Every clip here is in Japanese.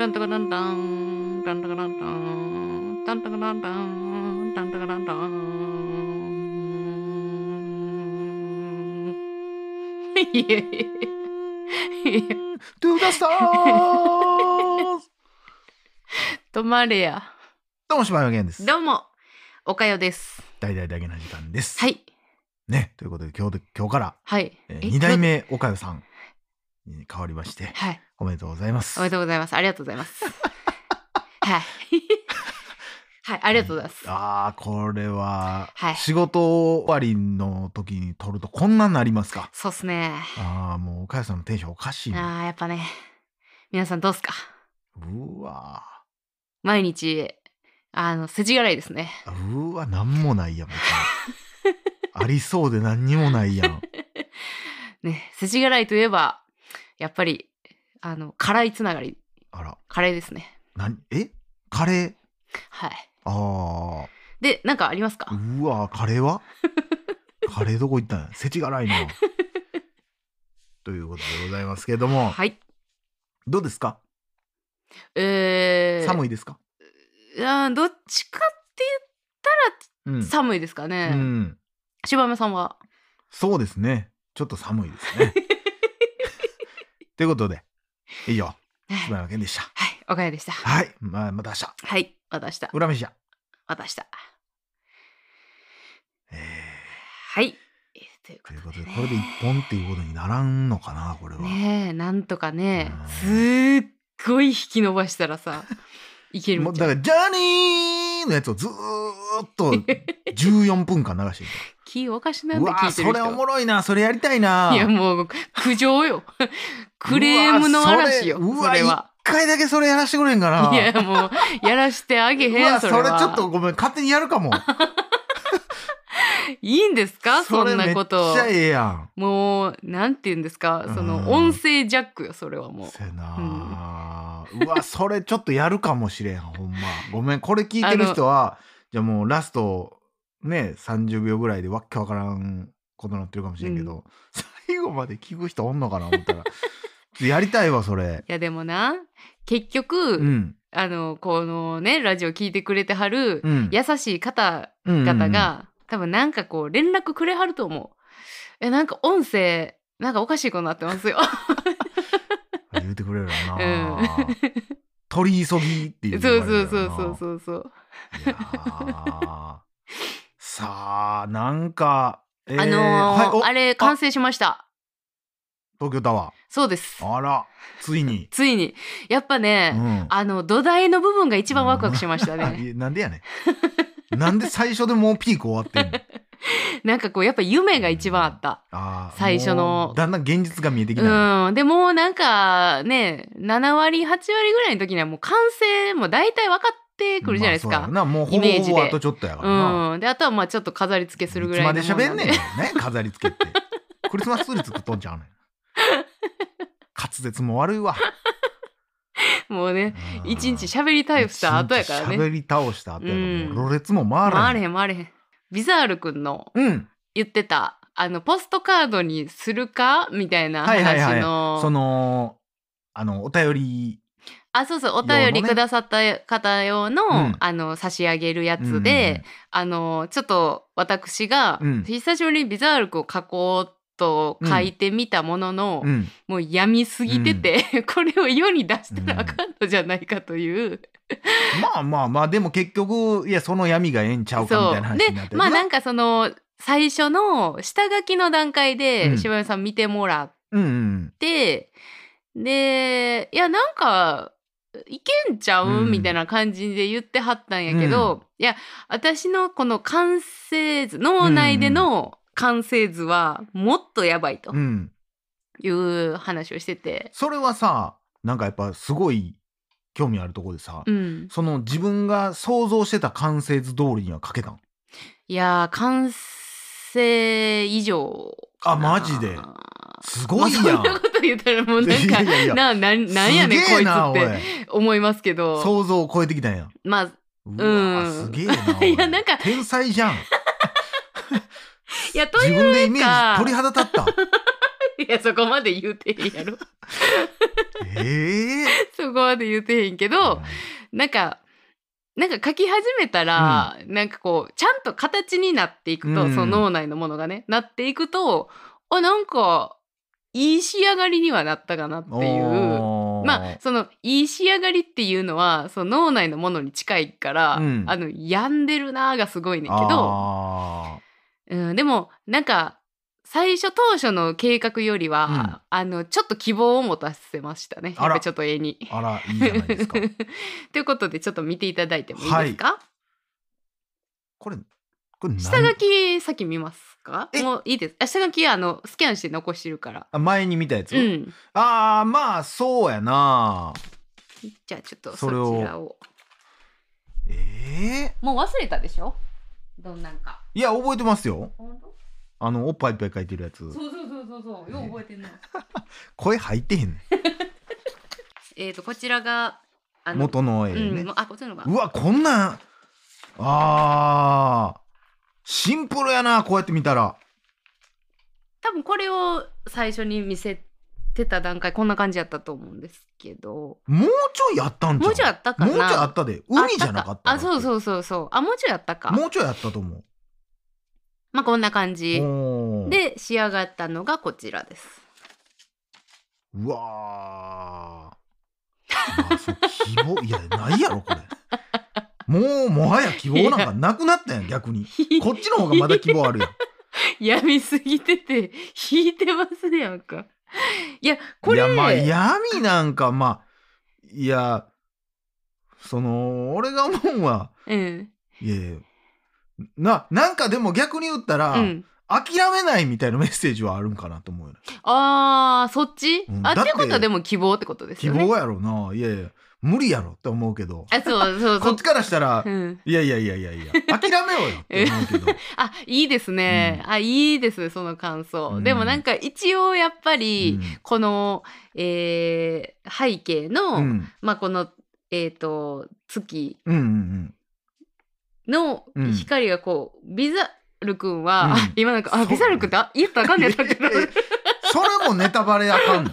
タンタカタンタンタンタカタンタンタンタカタンタンタンタカタンタンいやいやいや To the stars 止まれや。 どうも柴山健です。 どうもおかよです。 大々だけな時間です。 はいね、ということで今日から、 はい、 2代目おかよさんに変わりまして、 はい、 おめでとうございます。 おめでとうございます。ありがとうございますはいはい、ありがとうございます。 ああ、これは、 はい、 仕事終わりの時に撮るとこんなんなりますか。 そうっすね。 ああ、もうおかよさんのテンションおかしいね。 ああ、やっぱね、皆さんどうっすか。 うわ毎日世辞辛いですね。 うわ、なんもないやん別にありそうで何にもないやんね、世辞辛いといえばやっぱり辛いつながり。 あら、 カレーですね。 カレー。 はい。 ああ。 で、なんかありますか。 うわ、カレーはカレーどこ行ったんや。世知辛いなということでございますけれども、 はい。 どうですか。寒いですか。 どっちかって言ったら寒いですかね。柴山さんは。 そうですね、ちょっと寒いですねということで以上、柴山健でした。 はい、おかよでした。 はい、また明日。 はい、また明日。 裏飯や。 また明日。はい。 ということで、これで一本っていうことにならんのかな、これは。 ねえ、なんとかね、すっごい引き伸ばしたらさ、いけるんじゃん。 だからジャニーのやつをずーっと14分間流してる。 気おかしなんで聞いてる人。 うわ、それおもろいな、それやりたいな。 いやもう苦情よクレームの嵐よ。それは一回だけそれやらしてくれんかな。 いやもうやらしてあげへん。それはそれちょっとごめん、勝手にやるかもいいんですか、そんなこと。 めっちゃええやん。 もうなんて言うんですか、その音声ジャックよ、それはもう。 せな、うわ、それちょっとやるかもしれん。ほんまごめん、これ聞いてる人はじゃあもうラストね30秒ぐらいでわっけわからんことになってるかもしれんけど、最後まで聞く人おんのかな思ったらやりたいわそれ。 いやでもな、結局、このねラジオ聞いてくれてはる、優しい方々が、多分なんかこう連絡くれはると思う。なんか音声なんかおかしいことになってますよ言うてくれるよな、取り急ぎっていう。 そういやさあ、なんかあれ完成しました。 東京タワー。 そうです。 あら、ついにやっぱね、土台の部分が一番ワクワクしましたねなんでやねんなんで最初でもうピーク終わってんのなんかこうやっぱ夢が一番あった。最初のだんだん現実が見えてきた。 でもなんかね、7割8割ぐらいの時にはもう完成も大体分かってくるじゃないですか、 もうほぼほぼあとちょっとやからな。 であとはまあちょっと飾り付けするぐらいのもんなんで。 いつまで喋んねんね飾り付けってクリスマスツリー作っとんちゃうねん滑舌も悪いわもうね、一日喋り倒した後やからね。 喋り倒した後やから、もうろれつも回らへん。ビザールくんの言ってた、ポストカードにするかみたいな話の、 そのお便り、 そうそう、お便りくださった方用の、差し上げるやつで、ちょっと私が、久しぶりにビザールくんを書こうと書いてみたものの、もう病みすぎてて、これを世に出したらあかんのじゃないかという、 まあでも結局いやその闇がええんちゃうかみたいな話になってる。 まあなんかその最初の下書きの段階で柴山さん見てもらって、でいやなんかいけんちゃう、みたいな感じで言ってはったんやけど、いや私のこの完成図、脳内での完成図はもっとやばいという話をしてて、 それはさ、なんかやっぱすごい興味あるところでさ、その自分が想像してた完成図通りには書けたん？ いや完成以上かな。 マジですごいやん。 そんなこと言ったらもうなんかなんやねんこいつって思いますけど、 想像を超えてきたんや。 まあすげえな。 いやなんか天才じゃん。いやというか自分でイメージ鳥肌立ったいやそこまで言うてへんやろそこまで言うてへんけど、なんか書き始めたら、なんかこうちゃんと形になっていくと、その脳内のものがねなっていくと、なんかいい仕上がりにはなったかなっていう。まあそのいい仕上がりっていうのはその脳内のものに近いから、病んでるなーがすごいねんけど、でもなんか最初当初の計画よりは、ちょっと希望を持たせましたね。やっぱちょっと絵に。 あら、いいじゃないですか。 ということでちょっと見ていただいてもいいですか？ これ下書き先見ますか？もういいです。下書きはスキャンして残してるから。 前に見たやつ？まあそうやな。 じゃあちょっとそちらを。もう忘れたでしょ？どんなんか。 いや覚えてますよ。 本当？ おっぱいいっぱい書いてるやつ。 そうよう覚えてんな。 声入ってへんねん。こちらが元の絵ね。 こっちのが。 うわ、こんなんシンプルやな。こうやって見たら多分これを最初に見せてた段階こんな感じやったと思うんですけど、 もうちょいやったんじゃん。 もうちょいあったかな。 もうちょいあったで。海じゃなかった？ そうもうちょいあったか。 もうちょいあったと思う。 まあこんな感じで仕上がったのがこちらです。 うわそう希望いやないやろこれ。もはや希望なんかなくなったやん。逆にこっちの方がまだ希望あるやん。 やみすぎてて引いてますやんか。いやこれ闇なんかいや俺が思うは、いやなんかでも逆に言ったら、諦めないみたいなメッセージはあるんかなと思うよね。 そっち？ってことはでも希望ってことですよね。 希望やろな。いや無理やろって思うけど。 そうこっちからしたら、いや諦めようよって思うけど。 いいですね。いいですその感想。でもなんか一応やっぱりこの、背景の、この月の光がこうビザル君は、今なんかビザル君って言ったらあかんねやったっけど。 それもネタバレあかんの。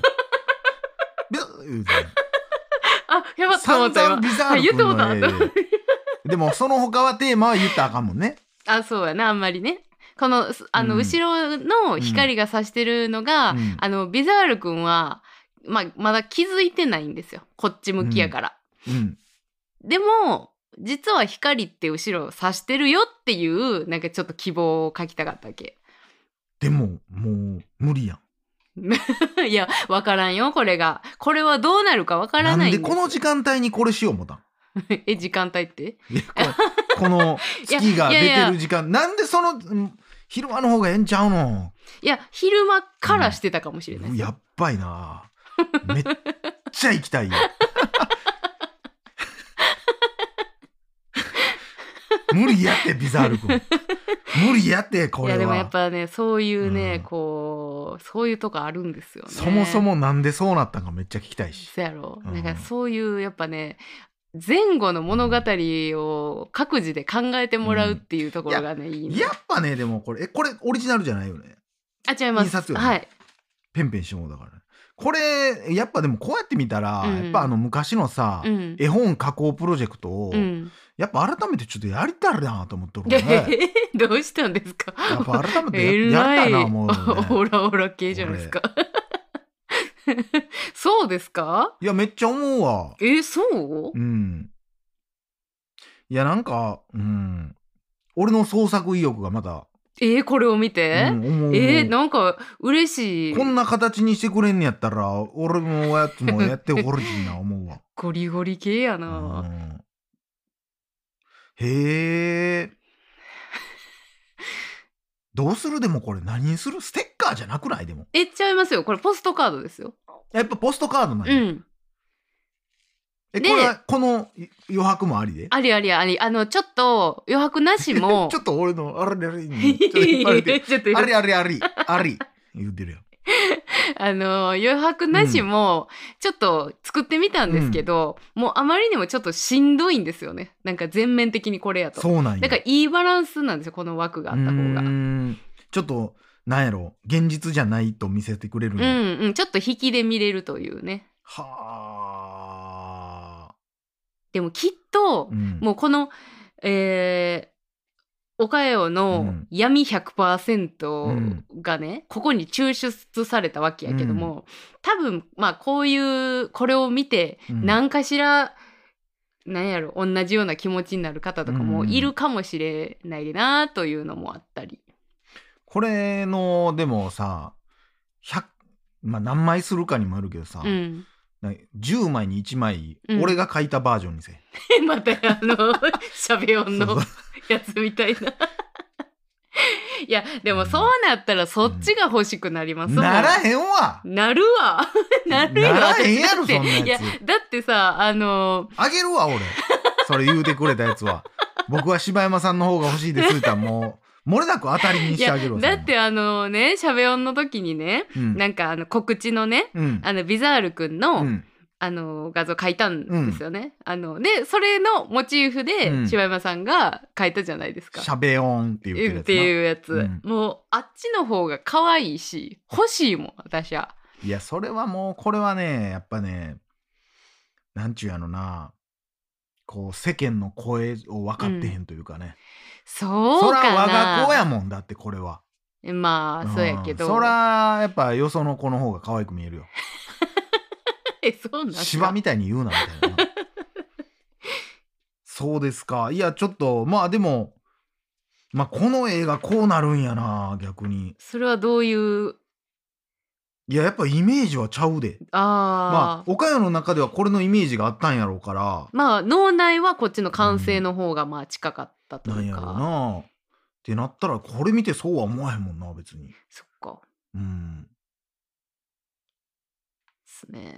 やばった思ったよ。言ってもた。 でもその他はテーマは言ったらあかんもんね。 そうやな、あんまりね。この後ろの光が差してるのが、ビザール君はまだ気づいてないんですよ。こっち向きやから。でも実は光って後ろを差してるよっていうなんかちょっと希望を書きたかったわけ。 でももう無理やん。 いや分からんよ。これはどうなるか分からないんです。 なんでこの時間帯にこれしよう思ったん？ 時間帯って？ この月が出てる時間なんで昼間の方がええんちゃうの？ いや昼間からしてたかもしれない、 やっばいな。めっちゃ行きたいよ。無理やってビザール君。無理やってこれは。 いやでもやっぱねそういうね、そういうとこあるんですよね。 そもそもなんでそうなったんかめっちゃ聞きたいし。 そうやろ。なんかそういうやっぱね前後の物語を各自で考えてもらうっていうところがね、いいね。 やっぱねでもこれオリジナルじゃないよね。 違います。 印刷よね。 はい。 ペンペンしてもだからね。これやっぱでもこうやって見たら、やっぱ昔のさ、絵本加工プロジェクトを、やっぱ改めてちょっとやりたいなと思ってるね。 どうしたんですか？ やっぱ改めてやりたいな思うよね。 オラ系じゃないですか。そうですか？ いやめっちゃ思うわ。 そう？ いやなんか俺の創作意欲がまたこれを見て、なんか嬉しい。 こんな形にしてくれんねやったら俺もやつもやってほしいな思うわ。 ゴリゴリ系やな。 へえ。どうする？でもこれ何にする？ステッカーじゃなくない？でもちゃいますよ。これポストカードですよ。 やっぱポストカードなんや。これはこの余白もありで？あり。 ちょっと余白なしもちょっと俺のあれにちょっと引っ張れてあり言ってるよ。 余白なしもちょっと作ってみたんですけど、もうあまりにもちょっとしんどいんですよね。なんか全面的にこれやと。 そうなんや。 だからいいバランスなんですよ、この枠があった方が。 ちょっとなんやろ、現実じゃないと見せてくれるんや。 ちょっと引きで見れるというね。 はあ。 でもきっと、もうこの、おかよの闇100% がね、ここに抽出されたわけやけども、多分まあこういうこれを見て何かしら、なんやろ、同じような気持ちになる方とかもいるかもしれないなというのもあったり。 これのでもさ、まあ何枚するかにもよるけどさ、10枚に1枚、俺が書いたバージョンにせ。 またしゃべ音のやつみたいな。いやでもそうなったらそっちが欲しくなりますもん。 ならへんわ。 なるわ。なるわ。 ならへんやろそんなやつ。 いやだってさあげるわ俺。それ言うてくれたやつは。僕は柴山さんの方が欲しいですって言ったらもう漏れなく当たりにしてあげるわ。 だってねしゃべ音の時にね、なんか告知のね、ビザールくんの、画像書いたんですよね。でそれのモチーフで柴山さんが書いたじゃないですか。 しゃべ音っていうやつ、もうあっちの方が可愛いし欲しいもん私は。 いやそれはもうこれはねやっぱねなんちゅうやろな、こう世間の声を分かってへんというかね。 そうかな。 そら我が子やもんだってこれは。 まあそうやけど。 そらやっぱよその子の方が可愛く見えるよ。 そうなん芝みたいに言うなみたいな。そうですか。いやちょっとまあでもまあこの映画こうなるんやな逆に。 それはどういう。 いややっぱイメージはちゃうで。まあ岡山の中ではこれのイメージがあったんやろうから。 まあ脳内はこっちの完成の方がまあ近かったというか。 なんやろうなってなったらこれ見てそうは思わへんもんな別に。 そっか。ですね。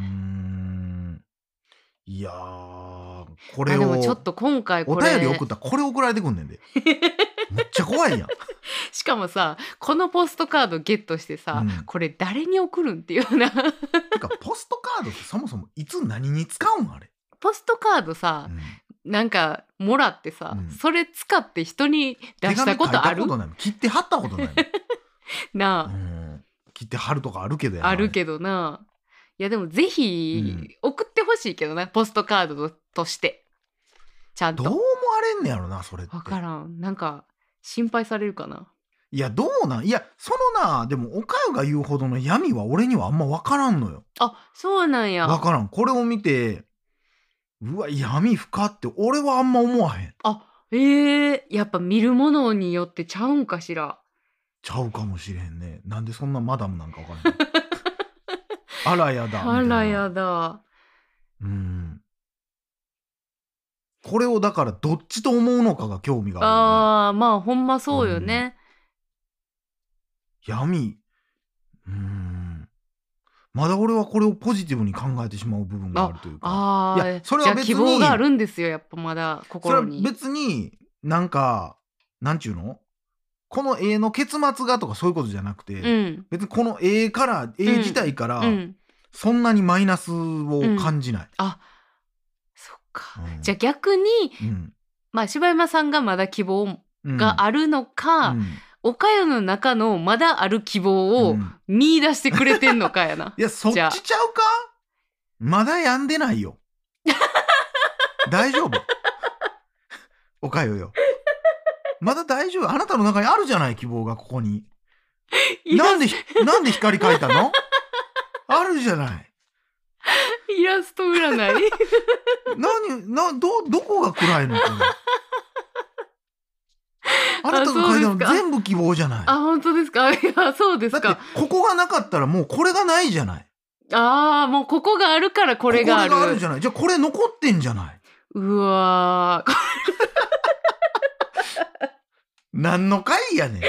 いやーこれをでもちょっと今回これお便り送ったらこれ送られてくんねんで。めっちゃ怖いやん。 しかもさこのポストカードゲットしてさ、これ誰に送るんっていうな。てかポストカードってそもそもいつ何に使うんあれ。 ポストカードさ、なんかもらってさ、それ使って人に出したことある？ 切って貼ったことないなあ、 切って貼るとかあるけどやな。 あるけどな。いやでもぜひ送ってほしいけどな、ポストカードとしてちゃんと。 どう思われんねやろなそれって。 分からん。なんか心配されるかな。 いやどうなん。いやそのなでもおかよが言うほどの闇は俺にはあんま分からんのよ。 あ、そうなんや。 分からん。これを見てうわ闇深って俺はあんま思わへん。 あ、やっぱ見るものによってちゃうんかしら。 ちゃうかもしれんね。なんでそんなマダムなんか分からん。あらやだ。 あらやだ。 これをだからどっちと思うのかが興味があるよね。 まあほんまそうよね。 闇。まだ俺はこれをポジティブに考えてしまう部分があるというか。いやそれは別にじゃあ希望があるんですよやっぱまだ心に。 それは別になんかなんちゅうの、この絵の結末がとかそういうことじゃなくて、別にこの絵自体から、そんなにマイナスを感じない。 あ、そっか。じゃあ逆に、まあ柴山さんがまだ希望があるのか、おかよの中のまだある希望を見出してくれてんのかやな。 いやそっちちゃうか。まだ病んでないよ。大丈夫。おかよよ。まだ大丈夫。あなたの中にあるじゃない希望がここに。なんで光描いたの？あるじゃない。 イラスト占い。 どこが暗いのこれ。あなたが書いたの全部希望じゃない。 あ、本当ですか。いやそうですか。 だってここがなかったらもうこれがないじゃない。 もうここがあるからこれがある。 これがあるじゃない。じゃあこれ残ってんじゃない。 うわー。 何の回やねん。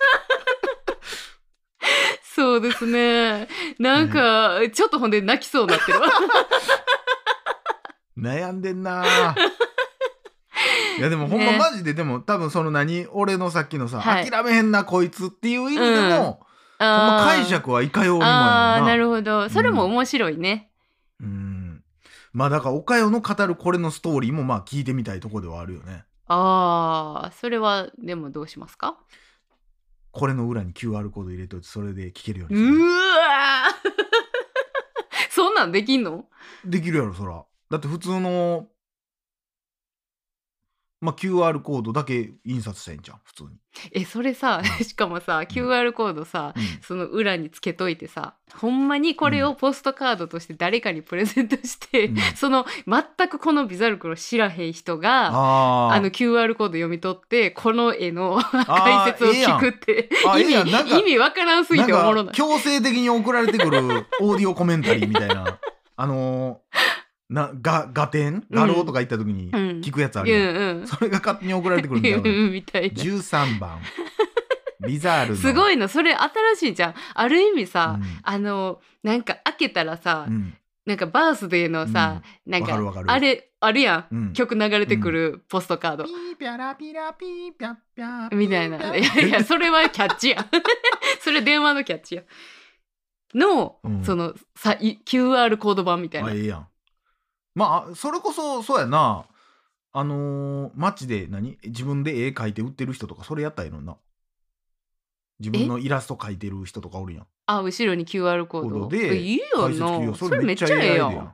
そうですね。なんか、ちょっとほんで泣きそうになってるわ。 悩んでんな。いやでもほんまマジで、でも多分その俺のさっきのさ、諦めへんなこいつっていう意味でも、ほんま解釈はいかようにもやな。 なるほど。それも面白いね。 まあだからおかよの語るこれのストーリーもまあ聞いてみたいとこではあるよね。 それはでもどうしますか？ これの裏に QR コード入れといてそれで聞けるようにする。 そんなんできんの？ できるやろそら。だって普通のQR コードだけ印刷したらいいんじゃん普通に。 それさ、しかもさ、QR コードさ、その裏につけといてさ、ほんまにこれをポストカードとして誰かにプレゼントして、その全くこのビザルクロ知らへん人がQR コード読み取ってこの絵の解説を聞くって意味わからんすぎておもろない。 強制的に送られてくるオーディオコメンタリーみたいな画展画廊とか行った時に聞くやつあるやん、それが勝手に送られてくるみたいな。13番ビザールのすごいのそれ。新しいじゃん。ある意味さ、なんか開けたらさ、なんかバースデーのさ、なんかあれあるやん、曲流れてくるポストカード、ピーピャラピラピーピャッピャみたいな。いやそれはキャッチやそれ電話のキャッチやの、そのQR コード版みたいな。 いいやん。それこそそうやな。街で自分で絵描いて売ってる人とかそれやったらいいのな。自分のイラスト描いてる人とかおるやん。 後ろに QR コードでいいよな。それめっちゃええやん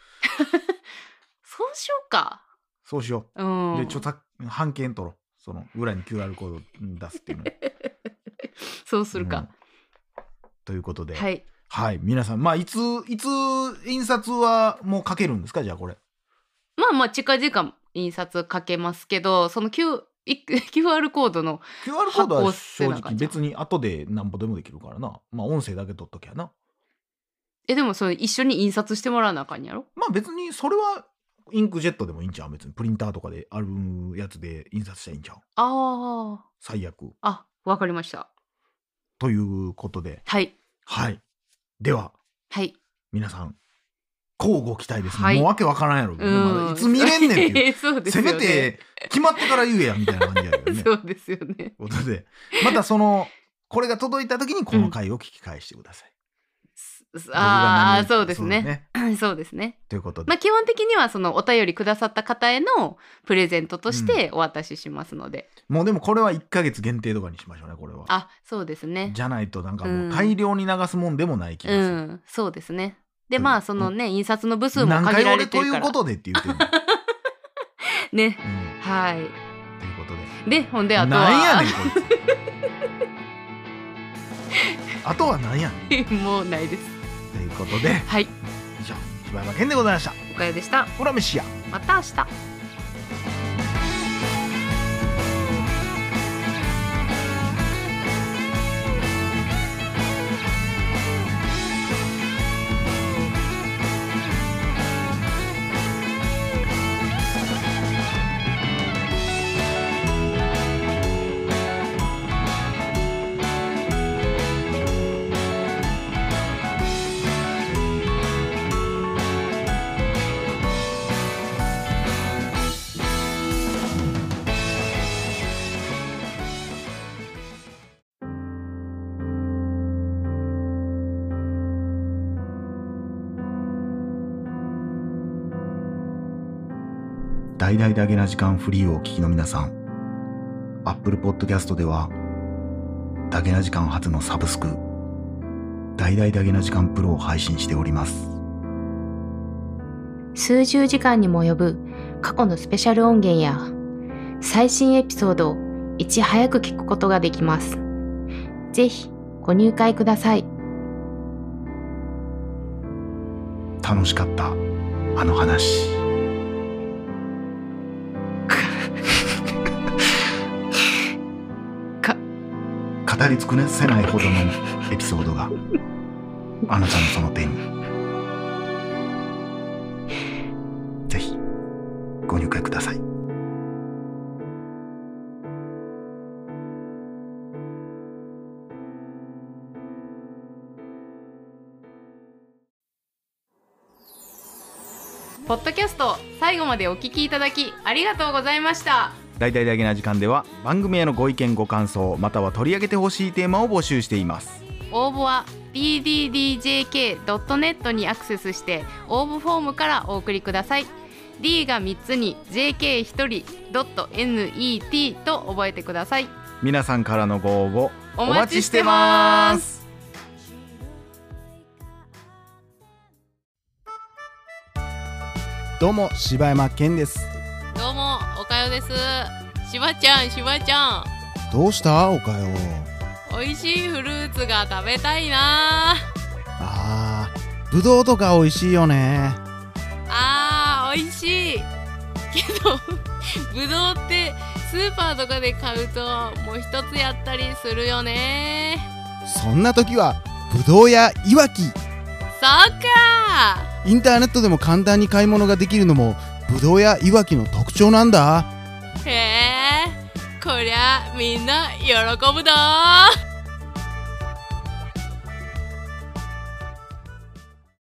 そうしようか。 そうしよう。で著作版権取ろう。その裏に QR コード出すっていうのそうするか、 ということで、 はい、 皆さんいつ印刷はもう書けるんですか？じゃあこれ近々印刷かけますけど、そのQR コードの発行は正直別に後でなんぼでもできるからな。音声だけ取っときゃな。 でもそれ一緒に印刷してもらわなあかんやろ。 別にそれはインクジェットでもいいんちゃう？別にプリンターとかであるやつで印刷したらいいんちゃう？最悪。 わかりました。 ということで、では、皆さん乞うご期待ですね。もうわけわからんやろけど、いつ見れんねんっていうそうですよね。 せめて決まってから言えやみたいな感じやけどね。 そうですよね。ということで、またこれが届いた時にこの回を聞き返してください。 そうですね。そうですね。 ということで、 基本的にはそのお便りくださった方へのプレゼントとしてお渡ししますので、 もうでもこれは1ヶ月限定とかにしましょうね。これはそうですね。 じゃないとなんかもう大量に流すもんでもない気がする。 そうですね。でそのね、印刷の部数も限られてるから。何回俺ということでって言ってるのね、はい。 ということで、 ほんであとはなんやねんこいつあとはなんやねんもうないです。 ということで、以上柴山健でございました。 おかゆでした。 ほら飯や。 また明日。 大々だけな時間フリーをお聞きの皆さん、Apple Podcast ではだけな時間初のサブスク、大々だけな時間プロを配信しております。 数十時間にも及ぶ過去のスペシャル音源や最新エピソードをいち早く聞くことができます。ぜひご入会ください。 楽しかったあの話。語り尽くせないほどのエピソードがあなたのその手に。ぜひご入会ください。 ポッドキャスト最後までお聞きいただきありがとうございました。 大々だけな時間では番組へのご意見ご感想または取り上げてほしいテーマを募集しています。 応募は dddjk.net にアクセスして応募フォームからお送りください。 D が3つに JK1 人 .net と覚えてください。 皆さんからのご応募お待ちしてます。 どうも柴山健です。 どうもおかよです。しばちゃんどうしたおかよ。 美味しいフルーツが食べたいな。 ぶどうとか美味しいよね。 美味しいけどぶどうってスーパーとかで買うともう一つやったりするよね。 そんな時はぶどうやいわき。 そうか。 インターネットでも簡単に買い物ができるのもぶどうやいわきの特徴なんだ。 へえ、こりゃみんな喜ぶだ。